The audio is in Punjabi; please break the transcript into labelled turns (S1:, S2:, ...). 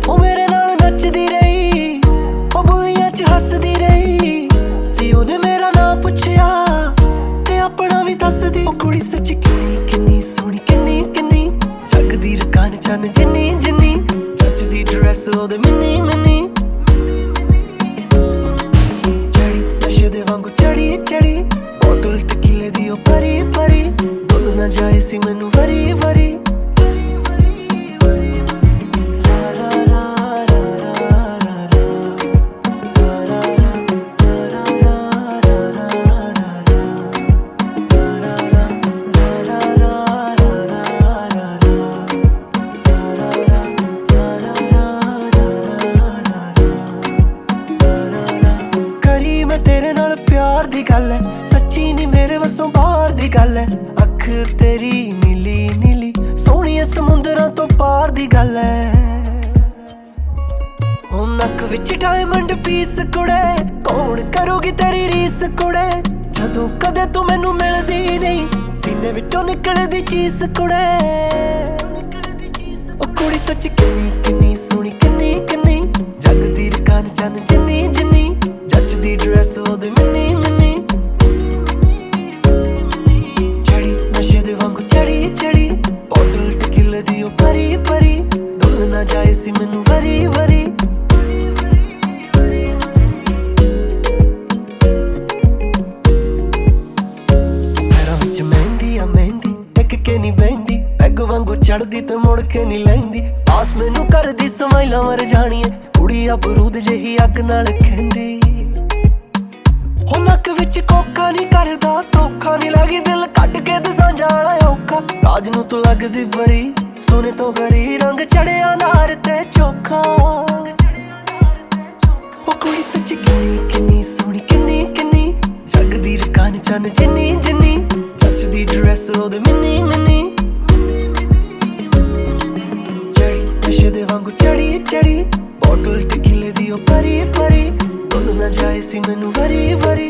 S1: ਉਹ ਮੇਰੇ ਨਾਲ ਨੱਚਦੀ ਰਹੀ, ਉਹ ਬੁੱਲੀਆਂ 'ਚ ਹੱਸਦੀ ਰਹੀ ਸੀ। ਉਹਨੇ ਮੇਰਾ ਨਾਂ ਪੁੱਛਿਆ ਤੇ ਆਪਣਾ ਵੀ ਦੱਸਦੀ। ਉਹ ਕੁੜੀ ਸੱਚ ਕਿੰਨੀ ਕਿੰਨੀ ਸੋਹਣੀ, ਕਿੰਨੀ ਕਿੰਨੀ ਜਗਦੀ ਰਕਾਨ ਚੰਨ ਜਿੰਨੀ ਜਿੰਨੀ, ਜੱਚਦੀ ਡਰੈਸ ਉਹਦੇ ਮਿੰਨੀ ਮਿੰਨੀ। ਚੜੀ ਨਸ਼ੇ ਦੇ ਵਾਂਗੂ ਚੜੀ ਚੜੀ, ਬੋਤਲ ਟਕੀਲੇ ਦੀ ਉਹ ਭਰੀ ਭਰੀ, ਭੁੱਲ ਨਾ ਜਾਏ ਸੀ ਮੈਨੂੰ ਵਰੀ ਵਰੀ। ਤੇਰੇ ਨਾਲ ਪਿਆਰ ਦੀ ਗੱਲ ਹੈ, ਸੱਚੀ ਨੀ ਮੇਰੇ ਵੱਸੋਂ ਬਾਹਰ ਦੀ ਗੱਲ ਹੈ। ਅੱਖ ਤੇਰੀ ਨੀਲੀ ਨੀਲੀ ਸੋਹਣੀਏ ਸਮੁੰਦਰਾਂ ਤੋਂ ਪਾਰ ਦੀ ਗੱਲ ਹੈ। ਉਹ ਨੱਕ ਵਿੱਚ ਡਾਇਮੰਡ ਪੀਸ ਕੁੜੇ, ਕੌਣ ਕਰੂਗੀ ਤੇਰੀ ਰੀਸ ਕੁੜੇ। ਜਦੋਂ ਕਦੇ ਤੂੰ ਮੈਨੂੰ ਮਿਲਦੀ ਨਹੀਂ, ਸੀਨੇ ਵਿੱਚੋਂ ਨਿਕਲਦੀ ਚੀਸ ਕੁੜੇ। ਉਹ ਕੁੜੀ ਸੱਚ ਕਿੰਨੀ ਕਿੰਨੀ ਸੋਹਣੀ, ਕਿੰਨੀ ਕਿੰਨੀ ਜਗਦੀ ਰਕਾਨ ਚੰਨ ਜਿੰਨੀ ਜਿੰਨੀ, ਜੱਚਦੀ ਡਰੈਸ ਉਹਦੇ ਮਿੰਨੀ ਮਿੰਨੀ। ਚੜੀ ਨਸ਼ੇ ਦੇ ਵਾਂਗੂ ਚੜੀ ਚੜੀ, ਬੋਤਲ ਟਕੀਲੇ ਦੀ ਉਹ ਭਰੀ ਭਰੀ, ਭੁੱਲ ਨਾ ਜਾਏ ਸੀ ਮੈਨੂੰ ਵਰੀ ਵਰੀ। ਪੈਰਾਂ ਵਿੱਚ ਮਹਿੰਦੀ ਆ ਮਹਿੰਦੀ, ਟਿਕ ਕੇ ਨੀ ਬਹਿੰਦੀ, ਪੈਗ ਵਾਂਗੂ ਚੜਦੀ ਤੇ ਮੁੜ ਕੇ ਨੀ ਲੈਂਦੀ। ਪਾਸ ਮੈਨੂੰ ਕਰਦੀ ਸਮਾਈਲਾਂ ਮਰ ਜਾਣੀਏ, ਕੁੜੀ ਆ ਬਰੂਦ ਜਿਹੀ ਅੱਗ ਨਾਲ ਖਹਿੰਦੀ। ਉਹ ਨੱਕ ਵਿੱਚ ਕੋਕਾ ਨੀ ਕਰਦਾ ਧੋਖਾ, ਨੀ ਲੱਗੀ ਦਿਲ ਕੱਢ ਕੇ ਦਸਾਂ ਜਾਣਾ ਔਖਾ। ਰਾਜ ਨੂੰ ਤੂੰ ਲੱਗਦੀ ਬਰੀ, ਸੋਨੇ ਤੋਂ ਹਰੀ ਰੰਗ ਚੜਿਆ ਨਾਰ ਤੇ ਚੋਖਾ। ਉਹ ਕੁੜੀ ਸੱਚ ਕਿੰਨੀ ਕਿੰਨੀ ਸੋਹਣੀ, ਕਿੰਨੀ ਕਿੰਨੀ ਜਗਦੀ ਰਕਾਨ ਚੰਨ ਜਿੰਨੀ ਜਿੰਨੀ, ਜੱਚਦੀ ਡਰੈਸ ਉਹਦੇ ਮਿੰਨੀ ਮਿੰਨੀ। ਚੜੀ ਨਸ਼ੇ ਦੇ ਵਾਂਗੂ ਚੜੀ ਚੜੀ, ਬੋਤਲ ਟਕੀਲੇ ਦੀ ਉਹ ਭਰੀ ਭਰੀ, ਭੁੱਲ ਨਾ ਜਾਏ ਸੀ ਮੈਨੂੰ ਵਰੀ ਵਰੀ।